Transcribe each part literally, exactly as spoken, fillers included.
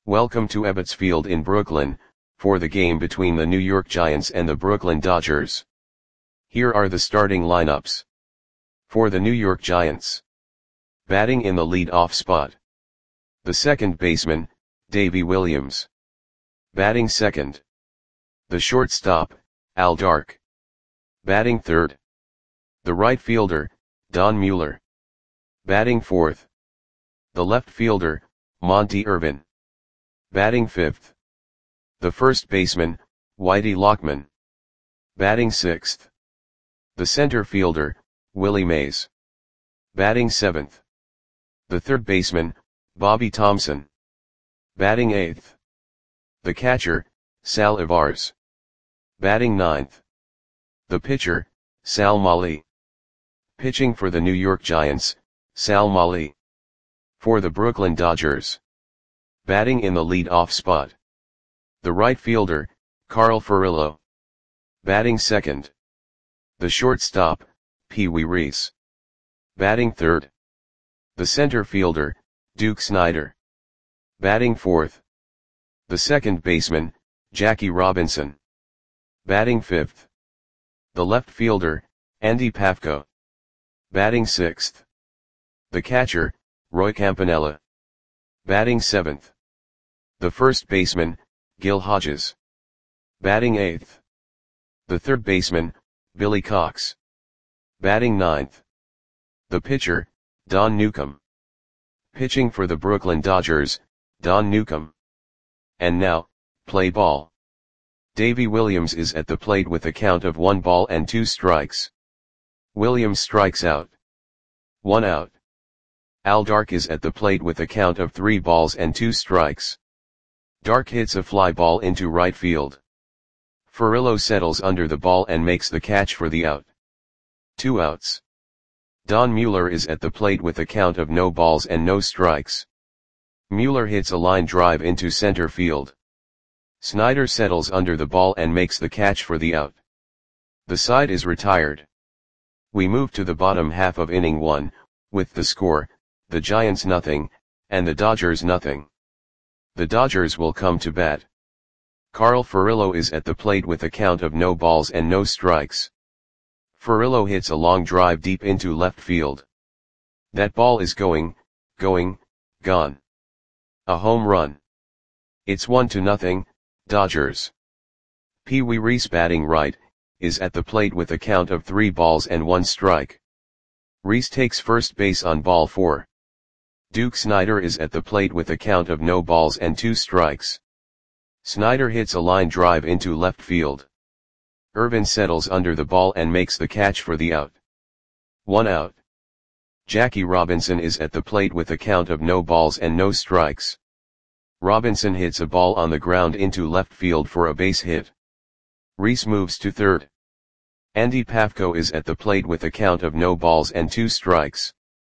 Welcome to Ebbets Field in Brooklyn, for the game between the New York Giants and the Brooklyn Dodgers. Here are the starting lineups. For the New York Giants. Batting in the lead-off spot. The second baseman, Davey Williams. Batting second. The shortstop, Al Dark. Batting third. The right fielder, Don Mueller. Batting fourth. The left fielder, Monte Irvin. Batting fifth. The first baseman, Whitey Lockman. Batting sixth. The center fielder, Willie Mays. Batting seventh. The third baseman, Bobby Thompson. Batting eighth. The catcher, Sal Ivars. Batting ninth. The pitcher, Sal Mali. Pitching for the New York Giants, Sal Mali. For the Brooklyn Dodgers. Batting in the lead-off spot. The right fielder, Carl Furillo. Batting second. The shortstop, Pee Wee Reese. Batting third. The center fielder, Duke Snider. Batting fourth. The second baseman, Jackie Robinson. Batting fifth. The left fielder, Andy Pafko. Batting sixth. The catcher, Roy Campanella. Batting seventh. The first baseman, Gil Hodges. Batting eighth. The third baseman, Billy Cox. Batting ninth. The pitcher, Don Newcombe. Pitching for the Brooklyn Dodgers, Don Newcombe. And now, play ball. Davey Williams is at the plate with a count of one ball and two strikes. Williams strikes out. One out. Al Dark is at the plate with a count of three balls and two strikes. Dark hits a fly ball into right field. Furillo settles under the ball and makes the catch for the out. Two outs. Don Mueller is at the plate with a count of no balls and no strikes. Mueller hits a line drive into center field. Snider settles under the ball and makes the catch for the out. The side is retired. We move to the bottom half of inning one, with the score, the Giants nothing, and the Dodgers nothing. The Dodgers will come to bat. Carl Furillo is at the plate with a count of no balls and no strikes. Furillo hits a long drive deep into left field. That ball is going, going, gone. A home run. It's one to nothing, Dodgers. Pee Wee Reese batting right, is at the plate with a count of three balls and one strike. Reese takes first base on ball four. Duke Snider is at the plate with a count of no balls and two strikes. Snider hits a line drive into left field. Irvin settles under the ball and makes the catch for the out. One out. Jackie Robinson is at the plate with a count of no balls and no strikes. Robinson hits a ball on the ground into left field for a base hit. Reese moves to third. Andy Pafko is at the plate with a count of no balls and two strikes.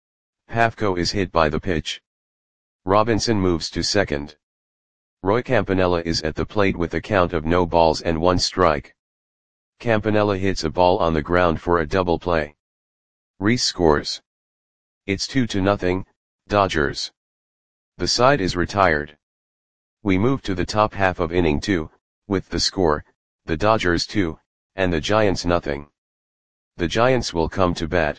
Pafko is hit by the pitch. Robinson moves to second. Roy Campanella is at the plate with a count of no balls and one strike. Campanella hits a ball on the ground for a double play. Reese scores. It's two to nothing, Dodgers. The side is retired. We move to the top half of inning two, with the score, the Dodgers two, and the Giants nothing. The Giants will come to bat.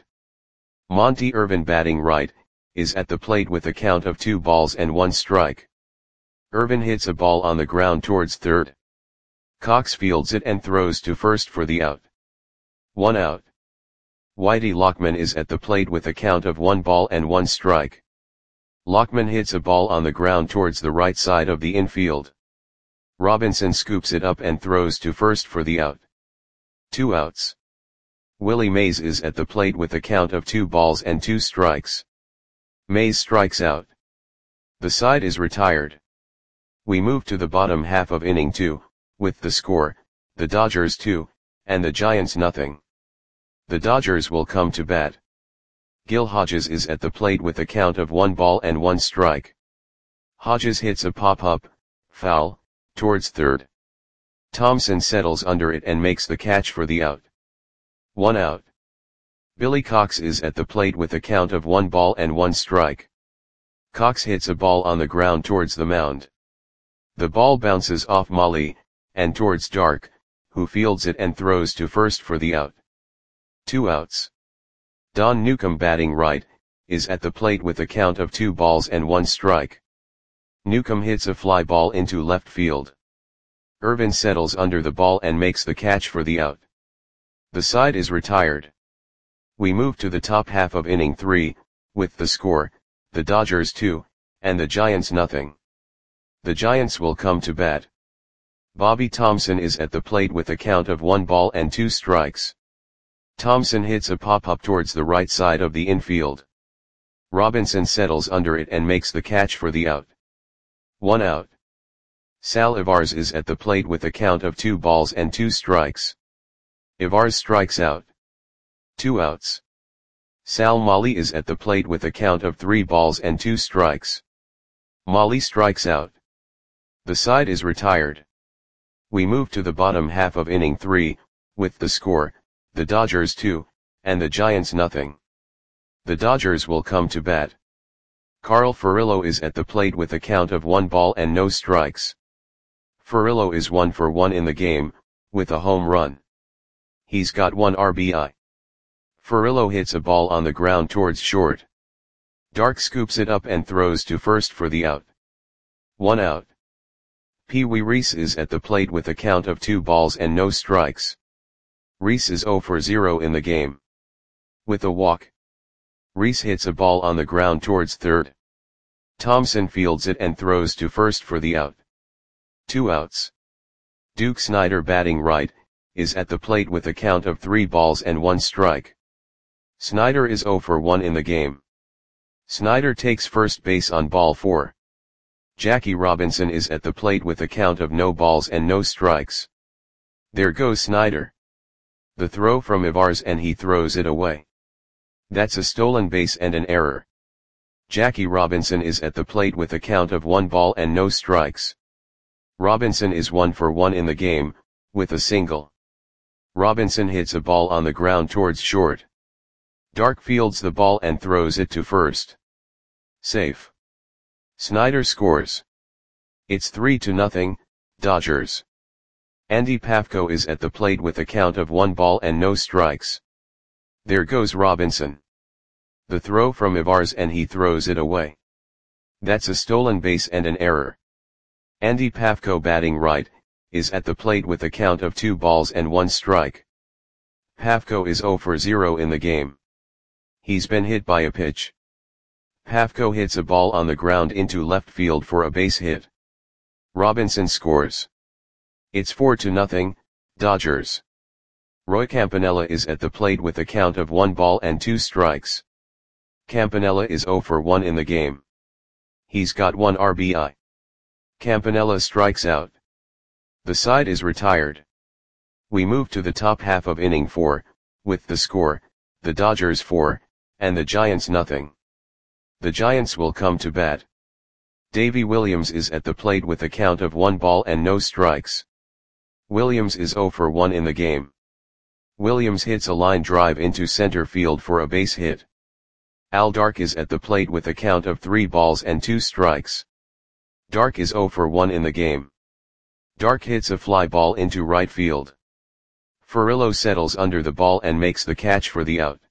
Monte Irvin batting right, is at the plate with a count of two balls and one strike. Irvin hits a ball on the ground towards third. Cox fields it and throws to first for the out. One out. Whitey Lockman is at the plate with a count of one ball and one strike. Lockman hits a ball on the ground towards the right side of the infield. Robinson scoops it up and throws to first for the out. Two outs. Willie Mays is at the plate with a count of two balls and two strikes. Mays strikes out. The side is retired. We move to the bottom half of inning two, with the score, the Dodgers two, and the Giants nothing. The Dodgers will come to bat. Gil Hodges is at the plate with a count of one ball and one strike. Hodges hits a pop-up, foul, towards third. Thompson settles under it and makes the catch for the out. One out. Billy Cox is at the plate with a count of one ball and one strike. Cox hits a ball on the ground towards the mound. The ball bounces off Molly, and towards Dark, who fields it and throws to first for the out. Two outs. Don Newcomb, batting right, is at the plate with a count of two balls and one strike. Newcomb hits a fly ball into left field. Irvin settles under the ball and makes the catch for the out. The side is retired. We move to the top half of inning three, with the score, the Dodgers two, and the Giants nothing. The Giants will come to bat. Bobby Thomson is at the plate with a count of one ball and two strikes. Thomson hits a pop-up towards the right side of the infield. Robinson settles under it and makes the catch for the out. One out. Sal Ivars is at the plate with a count of two balls and two strikes. Ivars strikes out. Two outs. Sal Molly is at the plate with a count of three balls and two strikes. Molly strikes out. The side is retired. We move to the bottom half of inning three, with the score, the Dodgers two, and the Giants nothing. The Dodgers will come to bat. Carl Furillo is at the plate with a count of one ball and no strikes. Furillo is one for one in the game, with a home run. He's got one R B I. Furillo hits a ball on the ground towards short. Dark scoops it up and throws to first for the out. One out. Pee Wee Reese is at the plate with a count of two balls and no strikes. Reese is zero for zero in the game. With a walk. Reese hits a ball on the ground towards third. Thomson fields it and throws to first for the out. Two outs. Duke Snider, batting right, is at the plate with a count of three balls and one strike. Snider is zero for one in the game. Snider takes first base on ball four. Jackie Robinson is at the plate with a count of no balls and no strikes. There goes Snider. The throw from Ivars and he throws it away. That's a stolen base and an error. Jackie Robinson is at the plate with a count of one ball and no strikes. Robinson is one for one in the game, with a single. Robinson hits a ball on the ground towards short. Dark fields the ball and throws it to first. Safe. Snider scores. It's three to nothing, Dodgers. Andy Pafko is at the plate with a count of one ball and no strikes. There goes Robinson. The throw from Ivars and he throws it away. That's a stolen base and an error. Andy Pafko, batting right, is at the plate with a count of two balls and one strike. Pafko is zero for zero in the game. He's been hit by a pitch. Pafko hits a ball on the ground into left field for a base hit. Robinson scores. It's four to nothing, Dodgers. Roy Campanella is at the plate with a count of one ball and two strikes. Campanella is zero for one in the game. He's got one R B I. Campanella strikes out. The side is retired. We move to the top half of inning four, with the score, the Dodgers four, and the Giants nothing. The Giants will come to bat. Davy Williams is at the plate with a count of one ball and no strikes. Williams is zero for one in the game. Williams hits a line drive into center field for a base hit. Al Dark is at the plate with a count of three balls and two strikes. Dark is zero for one in the game. Dark hits a fly ball into right field. Furillo settles under the ball and makes the catch for the out.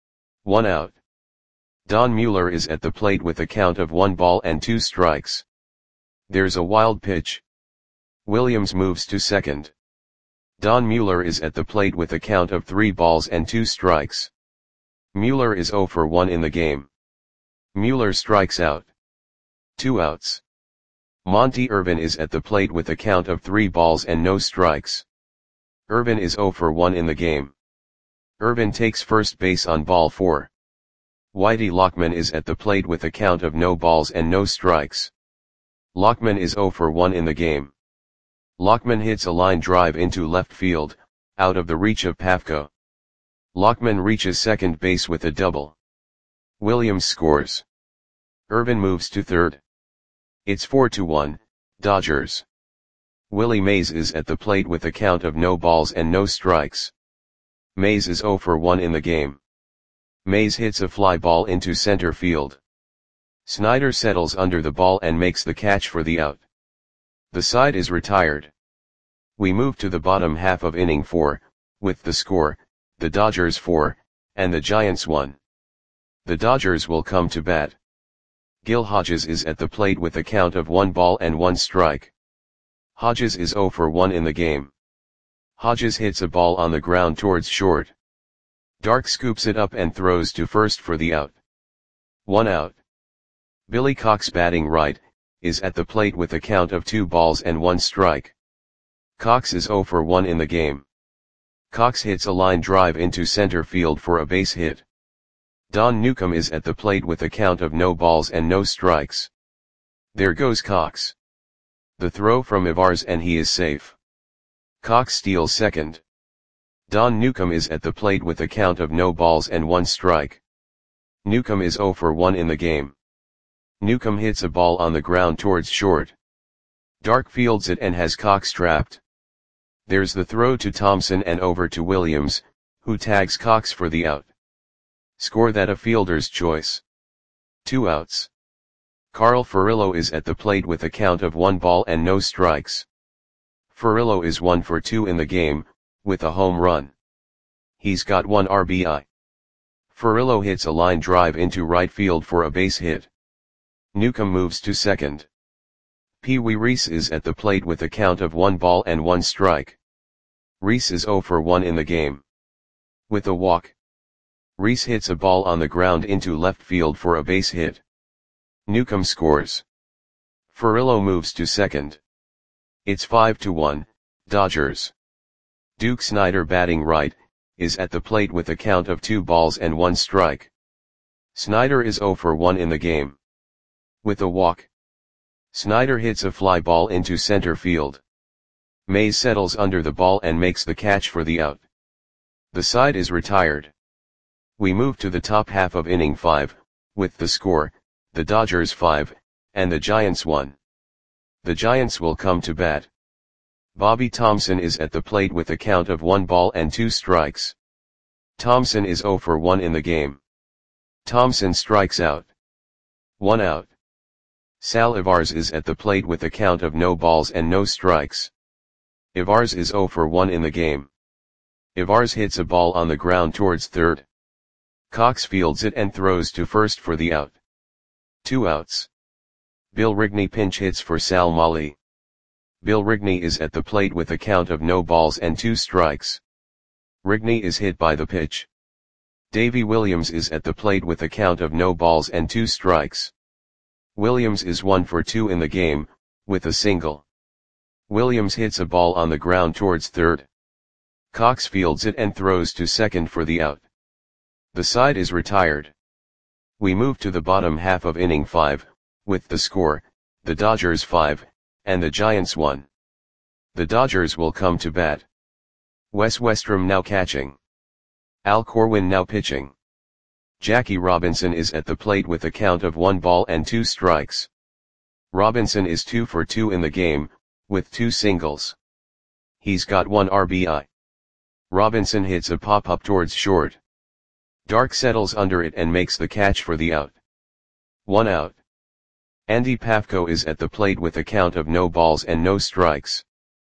One out. Don Mueller is at the plate with a count of one ball and two strikes. There's a wild pitch. Williams moves to second. Don Mueller is at the plate with a count of three balls and two strikes. Mueller is zero for one in the game. Mueller strikes out. Two outs. Monty Irvin is at the plate with a count of three balls and no strikes. Irvin is zero for one in the game. Irvin takes first base on ball four. Whitey Lockman is at the plate with a count of no balls and no strikes. Lockman is zero for one in the game. Lockman hits a line drive into left field, out of the reach of Pafko. Lockman reaches second base with a double. Williams scores. Irvin moves to third. It's four to one, Dodgers. Willie Mays is at the plate with a count of no balls and no strikes. Mays is zero for one in the game. Mays hits a fly ball into center field. Snider settles under the ball and makes the catch for the out. The side is retired. We move to the bottom half of inning four, with the score, the Dodgers four, and the Giants one. The Dodgers will come to bat. Gil Hodges is at the plate with a count of one ball and one strike. Hodges is oh for one in the game. Hodges hits a ball on the ground towards short. Dark scoops it up and throws to first for the out. One out. Billy Cox, batting right, is at the plate with a count of two balls and one strike. Cox is oh for one in the game. Cox hits a line drive into center field for a base hit. Don Newcomb is at the plate with a count of no balls and no strikes. There goes Cox. The throw from Ivars and he is safe. Cox steals second. Don Newcomb is at the plate with a count of no balls and one strike. Newcomb is oh for one in the game. Newcomb hits a ball on the ground towards short. Dark fields it and has Cox trapped. There's the throw to Thompson and over to Williams, who tags Cox for the out. Score that a fielder's choice. Two outs. Carl Furillo is at the plate with a count of one ball and no strikes. Furillo is one for two in the game, with a home run. He's got one R B I. Furillo hits a line drive into right field for a base hit. Newcomb moves to second. Pee Wee Reese is at the plate with a count of one ball and one strike. Reese is oh for one in the game. With a walk. Reese hits a ball on the ground into left field for a base hit. Newcomb scores. Furillo moves to second. It's five to one, Dodgers. Duke Snider, batting right, is at the plate with a count of two balls and one strike. Snider is oh for one in the game. With a walk. Snider hits a fly ball into center field. Mays settles under the ball and makes the catch for the out. The side is retired. We move to the top half of inning five, with the score, the Dodgers five, and the Giants one. The Giants will come to bat. Bobby Thomson is at the plate with a count of one ball and two strikes. Thomson is oh for one in the game. Thomson strikes out. One out. Sal Ivars is at the plate with a count of no balls and no strikes. Ivars is oh for one in the game. Ivars hits a ball on the ground towards third. Cox fields it and throws to first for the out. Two outs. Bill Rigney pinch hits for Sal Mali. Bill Rigney is at the plate with a count of no balls and two strikes. Rigney is hit by the pitch. Davy Williams is at the plate with a count of no balls and two strikes. Williams is one for two in the game, with a single. Williams hits a ball on the ground towards third. Cox fields it and throws to second for the out. The side is retired. We move to the bottom half of inning five, with the score, the Dodgers five, and the Giants one. The Dodgers will come to bat. Wes Westrom now catching. Al Corwin now pitching. Jackie Robinson is at the plate with a count of one ball and two strikes. Robinson is two for two in the game, with two singles. He's got one R B I. Robinson hits a pop-up towards short. Dark settles under it and makes the catch for the out. One out. Andy Pafko is at the plate with a count of no balls and no strikes.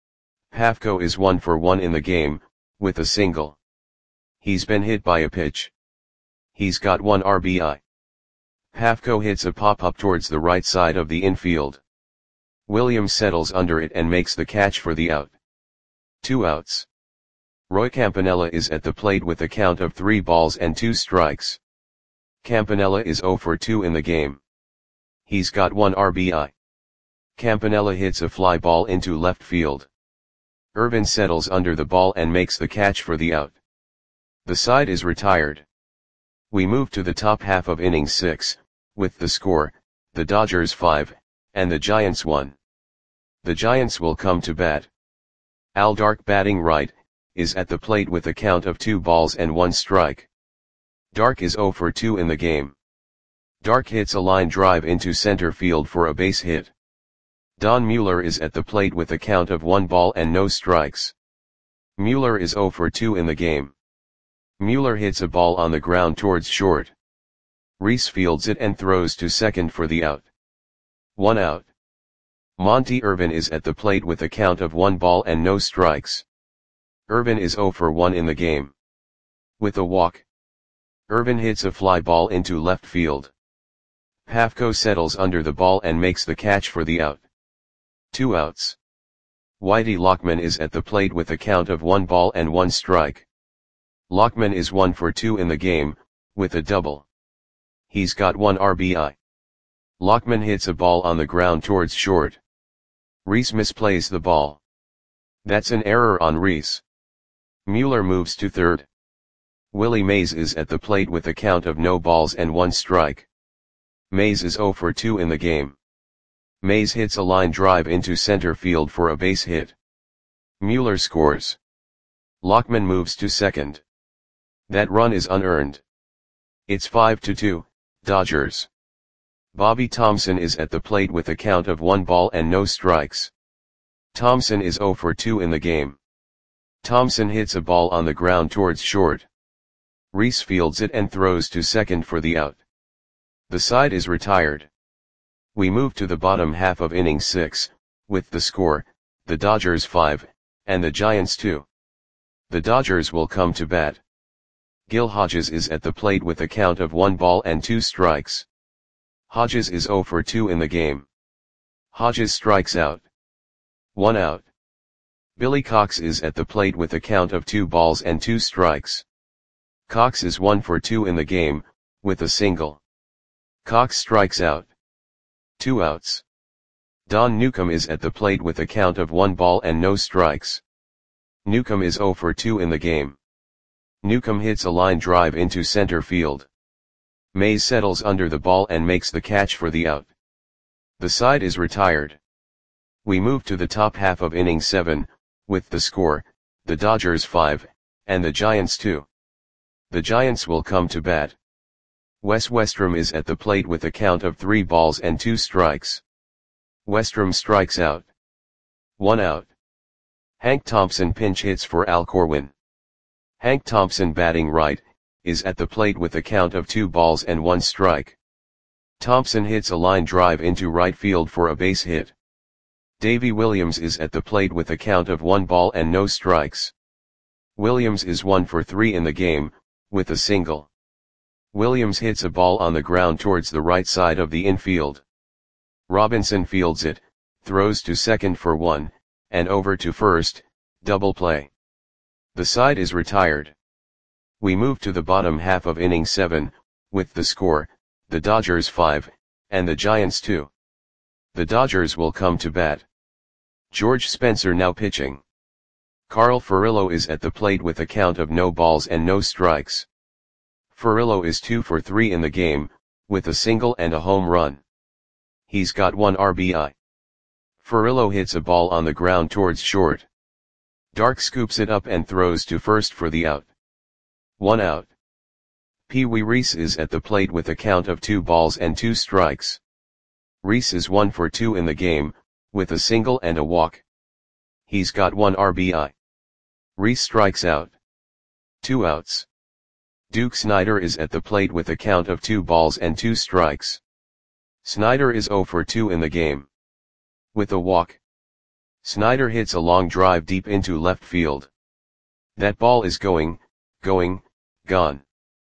Pafko is one for one in the game, with a single. He's been hit by a pitch. He's got one R B I. Pafko hits a pop-up towards the right side of the infield. Williams settles under it and makes the catch for the out. Two outs. Roy Campanella is at the plate with a count of three balls and two strikes. Campanella is oh for two in the game. He's got one R B I. Campanella hits a fly ball into left field. Irvin settles under the ball and makes the catch for the out. The side is retired. We move to the top half of inning six, with the score, the Dodgers five, and the Giants one. The Giants will come to bat. Al Dark, batting right, is at the plate with a count of two balls and one strike. Dark is oh for two in the game. Dark hits a line drive into center field for a base hit. Don Mueller is at the plate with a count of one ball and no strikes. Mueller is oh for two in the game. Mueller hits a ball on the ground towards short. Reese fields it and throws to second for the out. One out. Monty Irvin is at the plate with a count of one ball and no strikes. Irvin is zero for one in the game. With a walk, Irvin hits a fly ball into left field. Pafko settles under the ball and makes the catch for the out. Two outs. Whitey Lockman is at the plate with a count of one ball and one strike. Lockman is one for two in the game, with a double. He's got one R B I. Lockman hits a ball on the ground towards short. Reese misplays the ball. That's an error on Reese. Mueller moves to third. Willie Mays is at the plate with a count of no balls and one strike. Mays is zero for two in the game. Mays hits a line drive into center field for a base hit. Mueller scores. Lockman moves to second. That run is unearned. It's five to two, Dodgers. Bobby Thomson is at the plate with a count of one ball and no strikes. Thomson is zero for two in the game. Thomson hits a ball on the ground towards short. Reese fields it and throws to second for the out. The side is retired. We move to the bottom half of inning six, with the score, the Dodgers five, and the Giants two. The Dodgers will come to bat. Gil Hodges is at the plate with a count of one ball and two strikes. Hodges is zero for two in the game. Hodges strikes out. One out. Billy Cox is at the plate with a count of two balls and two strikes. Cox is one for two in the game, with a single. Cox strikes out. Two outs. Don Newcomb is at the plate with a count of one ball and no strikes. Newcomb is zero for two in the game. Newcomb hits a line drive into center field. Mays settles under the ball and makes the catch for the out. The side is retired. We move to the top half of inning seven, with the score, the Dodgers five, and the Giants two. The Giants will come to bat. Wes Westrom is at the plate with a count of three balls and two strikes. Westrom strikes out. One out. Hank Thompson pinch hits for Al Corwin. Hank Thompson, batting right, is at the plate with a count of two balls and one strike. Thompson hits a line drive into right field for a base hit. Davey Williams is at the plate with a count of one ball and no strikes. Williams is one for three in the game, with a single. Williams hits a ball on the ground towards the right side of the infield. Robinson fields it, throws to second for one, and over to first, double play. The side is retired. We move to the bottom half of inning seven, with the score, the Dodgers five, and the Giants two. The Dodgers will come to bat. George Spencer now pitching. Carl Furillo is at the plate with a count of no balls and no strikes. Furillo is two for three in the game, with a single and a home run. He's got one R B I. Furillo hits a ball on the ground towards short. Dark scoops it up and throws to first for the out. One out. Pee Wee Reese is at the plate with a count of two balls and two strikes. Reese is one for two in the game, with a single and a walk. He's got one R B I. Reese strikes out. Two outs. Duke Snider is at the plate with a count of two balls and two strikes. Snider is zero for two in the game. With a walk. Snider hits a long drive deep into left field. That ball is going, going, gone.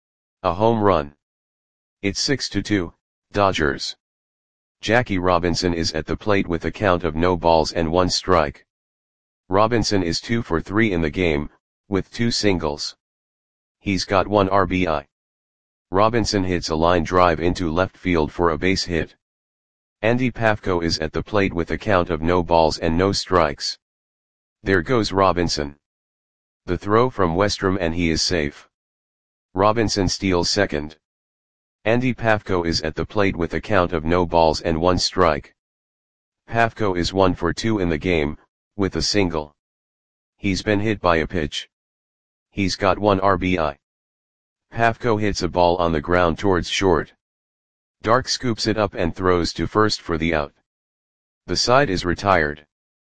A home run. It's six to two, Dodgers. Jackie Robinson is at the plate with a count of no balls and one strike. Robinson is two for three in the game, with two singles. He's got one R B I. Robinson hits a line drive into left field for a base hit. Andy Pafko is at the plate with a count of no balls and no strikes. There goes Robinson. The throw from Westrom and he is safe. Robinson steals second. Andy Pafko is at the plate with a count of no balls and one strike. Pafko is one for two in the game, with a single. He's been hit by a pitch. He's got one R B I. Pafko hits a ball on the ground towards short. Dark scoops it up and throws to first for the out. The side is retired.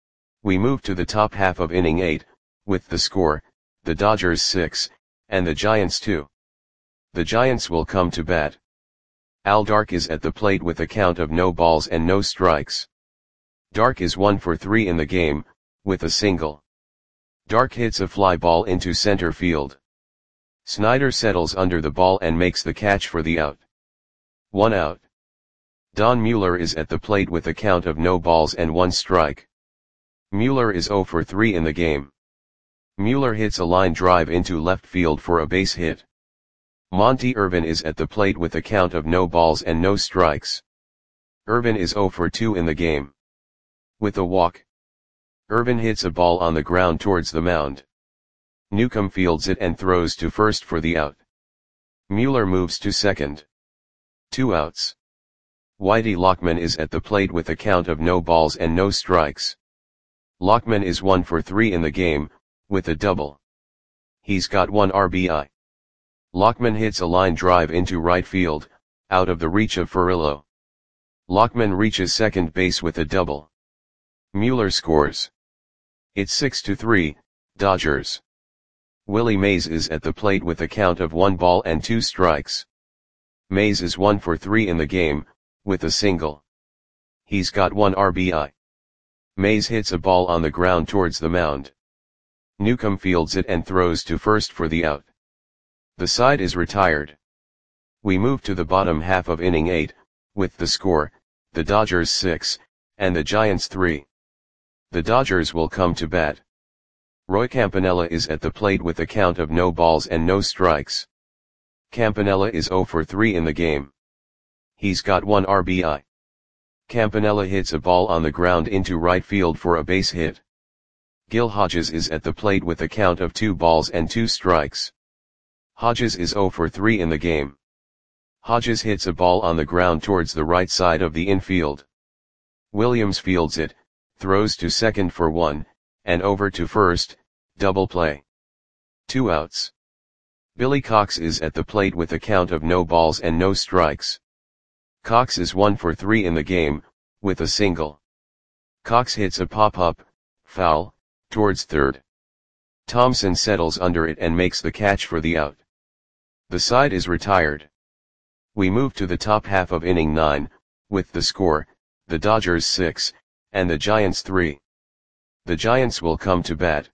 We move to the top half of inning eight, with the score, the Dodgers six, and the Giants two. The Giants will come to bat. Al Dark is at the plate with a count of no balls and no strikes. Dark is one for three in the game, with a single. Dark hits a fly ball into center field. Snyder settles under the ball and makes the catch for the out. One out. Don Mueller is at the plate with a count of no balls and one strike. Mueller is zero for three in the game. Mueller hits a line drive into left field for a base hit. Monty Irvin is at the plate with a count of no balls and no strikes. Irvin is zero for two in the game. With a walk, Irvin hits a ball on the ground towards the mound. Newcomb fields it and throws to first for the out. Mueller moves to second. Two outs. Whitey Lockman is at the plate with a count of no balls and no strikes. Lockman is one for three in the game, with a double. He's got one R B I. Lockman hits a line drive into right field, out of the reach of Furillo. Lockman reaches second base with a double. Mueller scores. It's six to three, Dodgers. Willie Mays is at the plate with a count of one ball and two strikes. Mays is one for three in the game, with a single. He's got one R B I. Mays hits a ball on the ground towards the mound. Newcomb fields it and throws to first for the out. The side is retired. We move to the bottom half of inning eight, with the score, the Dodgers six, and the Giants three. The Dodgers will come to bat. Roy Campanella is at the plate with a count of no balls and no strikes. Campanella is zero for three in the game. He's got one R B I. Campanella hits a ball on the ground into right field for a base hit. Gil Hodges is at the plate with a count of two balls and two strikes. Hodges is zero for three in the game. Hodges hits a ball on the ground towards the right side of the infield. Williams fields it, throws to second for one, and over to first, double play. Two outs. Billy Cox is at the plate with a count of no balls and no strikes. Cox is one for three in the game, with a single. Cox hits a pop-up, foul, towards third. Thompson settles under it and makes the catch for the out. The side is retired. We move to the top half of inning nine, with the score, the Dodgers six, and the Giants three. The Giants will come to bat.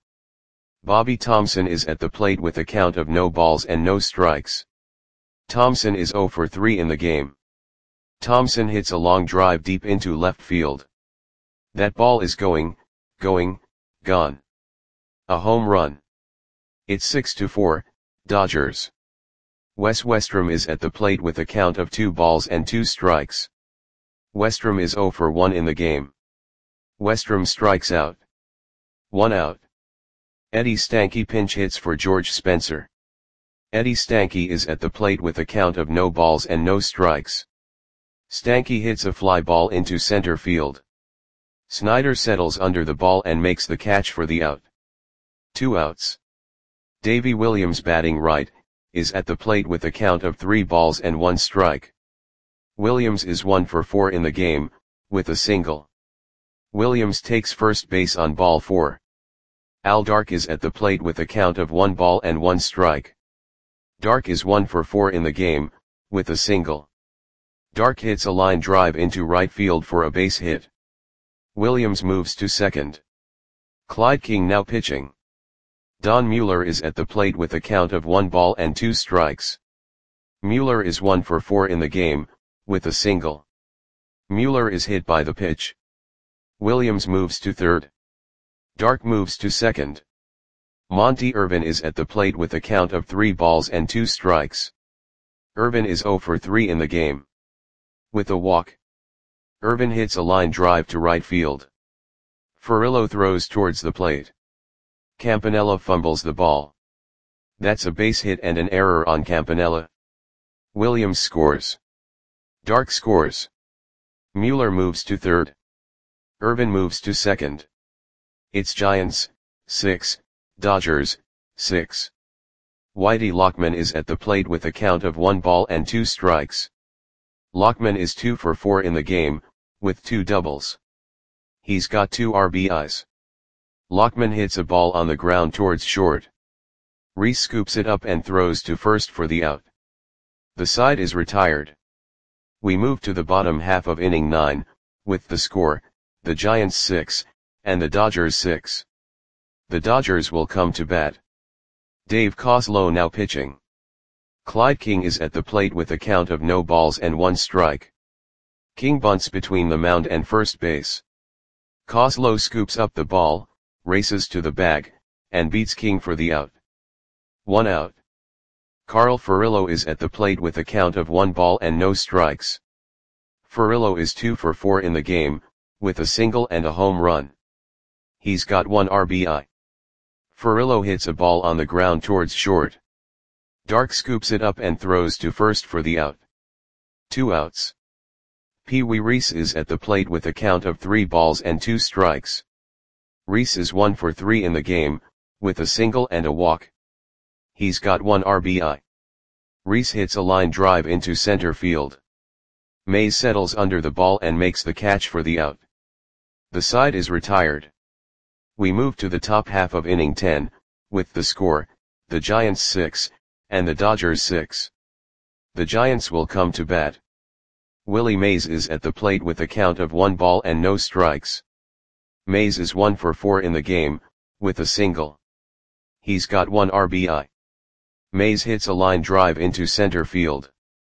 Bobby Thompson is at the plate with a count of no balls and no strikes. Thompson is zero for three in the game. Thompson hits a long drive deep into left field. That ball is going, going, gone. A home run. It's six to four, Dodgers. Wes Westrom is at the plate with a count of two balls and two strikes. Westrom is zero for one in the game. Westrom strikes out. One out. Eddie Stanky pinch hits for George Spencer. Eddie Stanky is at the plate with a count of no balls and no strikes. Stanky hits a fly ball into center field. Snyder settles under the ball and makes the catch for the out. Two outs. Davy Williams, batting right, is at the plate with a count of three balls and one strike. Williams is one for four in the game, with a single. Williams takes first base on ball four. Al Dark is at the plate with a count of one ball and one strike. Dark is one for four in the game, with a single. Dark hits a line drive into right field for a base hit. Williams moves to second. Clyde King now pitching. Don Mueller is at the plate with a count of one ball and two strikes. Mueller is one for four in the game, with a single. Mueller is hit by the pitch. Williams moves to third. Dark moves to second. Monty Irvin is at the plate with a count of three balls and two strikes. Irvin is zero for three in the game. With a walk, Irvin hits a line drive to right field. Furillo throws towards the plate. Campanella fumbles the ball. That's a base hit and an error on Campanella. Williams scores. Dark scores. Mueller moves to third. Irvin moves to second. It's Giants, six, Dodgers, six. Whitey Lockman is at the plate with a count of one ball and two strikes. Lockman is two for four in the game, with two doubles. He's got two R B Is. Lockman hits a ball on the ground towards short. Reese scoops it up and throws to first for the out. The side is retired. We move to the bottom half of inning nine, with the score, the Giants six, and the Dodgers six. The Dodgers will come to bat. Dave Kozlo now pitching. Clyde King is at the plate with a count of no balls and one strike. King bunts between the mound and first base. Kozlo scoops up the ball, races to the bag, and beats King for the out. One out. Carl Furillo is at the plate with a count of one ball and no strikes. Furillo is two for four in the game, with a single and a home run. He's got one R B I. Furillo hits a ball on the ground towards short. Dark scoops it up and throws to first for the out. Two outs. Pee Wee Reese is at the plate with a count of three balls and two strikes. Reese is one for three in the game, with a single and a walk. He's got one R B I. Reese hits a line drive into center field. Mays settles under the ball and makes the catch for the out. The side is retired. We move to the top half of inning ten, with the score, the Giants six, and the Dodgers six. The Giants will come to bat. Willie Mays is at the plate with a count of one ball and no strikes. Mays is one for four in the game, with a single. He's got one R B I. Mays hits a line drive into center field.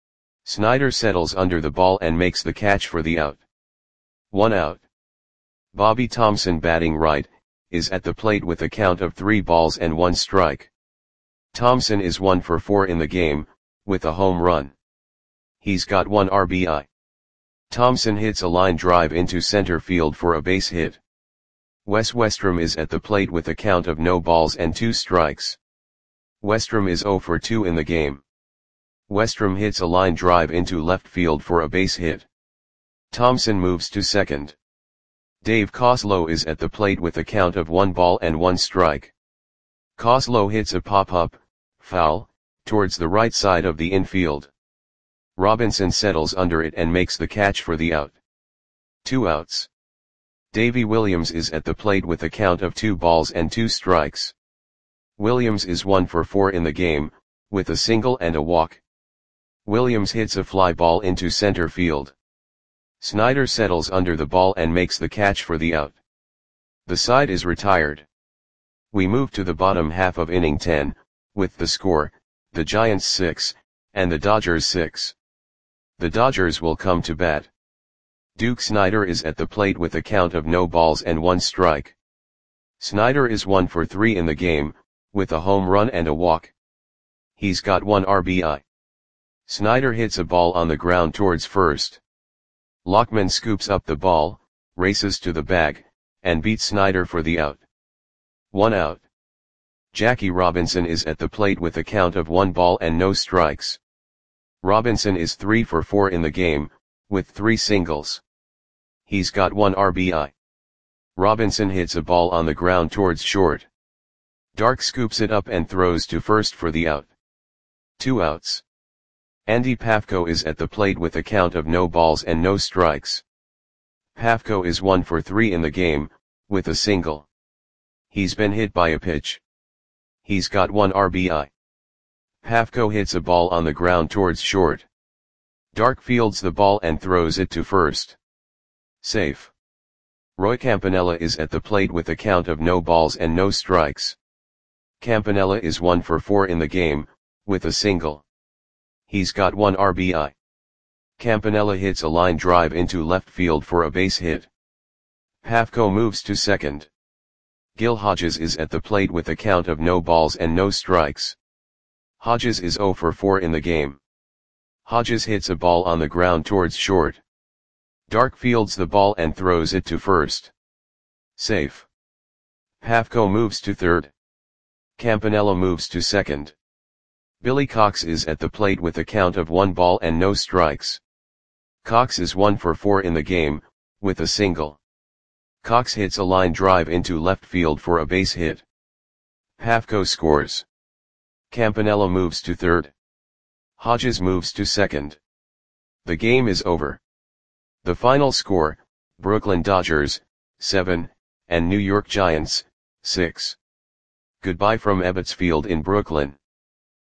Snyder settles under the ball and makes the catch for the out. One out. Bobby Thompson, batting right, is at the plate with a count of three balls and one strike. Thompson is one for four in the game, with a home run. He's got one R B I. Thompson hits a line drive into center field for a base hit. Wes Westrom is at the plate with a count of no balls and two strikes. Westrom is zero for two in the game. Westrom hits a line drive into left field for a base hit. Thompson moves to second. Dave Kozlo is at the plate with a count of one ball and one strike. Kozlo hits a pop-up, foul, towards the right side of the infield. Robinson settles under it and makes the catch for the out. Two outs. Davy Williams is at the plate with a count of two balls and two strikes. Williams is one for four in the game, with a single and a walk. Williams hits a fly ball into center field. Snyder settles under the ball and makes the catch for the out. The side is retired. We move to the bottom half of inning ten, with the score, the Giants six, and the Dodgers six. The Dodgers will come to bat. Duke Snyder is at the plate with a count of no balls and one strike. Snyder is one for three in the game, with a home run and a walk. He's got one R B I. Snyder hits a ball on the ground towards first. Lockman scoops up the ball, races to the bag, and beats Snyder for the out. One out. Jackie Robinson is at the plate with a count of one ball and no strikes. Robinson is three for four in the game, with three singles. He's got one R B I. Robinson hits a ball on the ground towards short. Dark scoops it up and throws to first for the out. Two outs. Andy Pafko is at the plate with a count of no balls and no strikes. Pafko is one for three in the game, with a single. He's been hit by a pitch. He's got one R B I. Pafko hits a ball on the ground towards short. Dark fields the ball and throws it to first. Safe. Roy Campanella is at the plate with a count of no balls and no strikes. Campanella is one for four in the game, with a single. He's got one R B I. Campanella hits a line drive into left field for a base hit. Pafko moves to second. Gil Hodges is at the plate with a count of no balls and no strikes. Hodges is zero for four in the game. Hodges hits a ball on the ground towards short. Dark fields the ball and throws it to first. Safe. Pafko moves to third. Campanella moves to second. Billy Cox is at the plate with a count of one ball and no strikes. Cox is one for four in the game, with a single. Cox hits a line drive into left field for a base hit. Pafko scores. Campanella moves to third. Hodges moves to second. The game is over. The final score, Brooklyn Dodgers, seven, and New York Giants, six. Goodbye from Ebbets Field in Brooklyn.